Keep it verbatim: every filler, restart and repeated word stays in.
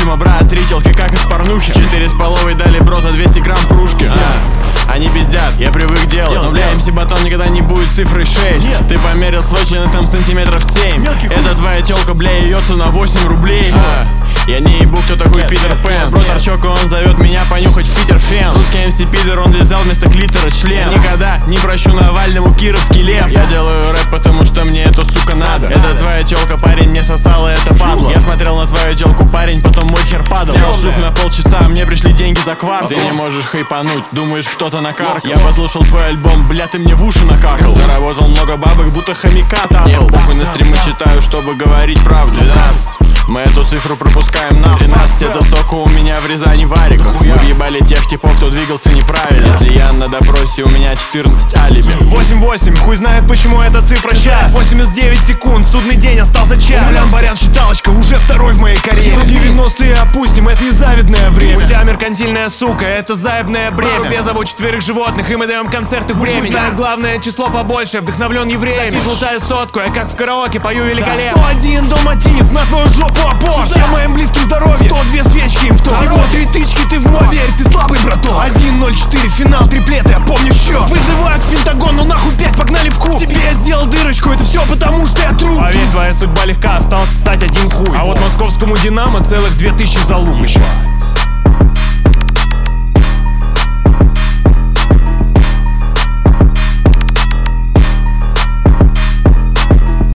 Дима, брат, три телки как из порнухи. Четыре с половой дали бро за двести грамм кружки. а, Они пиздят, я привык делать. Но бля, эм си батон никогда не будет цифрой шесть. Нет. Ты померил свой член, там сантиметров семь. Это твоя телка, бля, ее цена восемь рублей. а, Я не ебу, кто такой нет, Питер Пен. Бро торчок, он зовет меня понюхать Питер Фен. Русский эм си пидор, он лизал вместо клитора член. Никогда не прощу Навальному кировский лес. Я делаю рэп, потому что мне это, сука, надо. Это твоя телка, парень, мне сосала это падла. Я смотрел на твою телку, парень, потом мой хер падал. Снял шлюх на полчаса, мне пришли деньги за кварт. Ты не можешь хайпануть, думаешь, кто-то накаркал. Я послушал твой альбом, бля, ты мне в уши накакал. Заработал много бабок, будто хомяка тапал. Нет, похуй на стримы читаю, чтобы говорить правду. Двенадцать, мы эту цифру пропускаем нахуй. Тринадцать, это столько у меня в Рязани вариков. Мы въебали тех типов, кто двигался неправильно. Если я на допросе, у меня четырнадцать алиби. Восемь восемь, хуй знает почему эта цифра час. Восемьдесят девять секунд, судный день, остался час. Блян, барян, считалочка, уже второй в моей карьере. девяностые опустим, это незавидное время. У тебя меркантильная сука, это заебное бремя. Я зову четверых животных, и мы даем концерты в Бремене. Знает главное число побольше, вдохновлен евреем. Зафит лутаю сотку, я как в караоке пою великолепно. сто один доматинец на твою жопу обоз. Всем моим близким здоровье, сто две свечки им в то. Всего три тычки ты в мозг. Поверь, ты слабый, браток. один ноль четыре, финал, триплеты, я помню счет. Вызывают в Пентагон, ну нахуй пять, погнали в круг. Тебе я сделал дырочку, это все потому что я труп. Поверь, твоя судьба легка, осталось ссать один хуй. А вот московскому Динамо целых две тысячи залуп еще.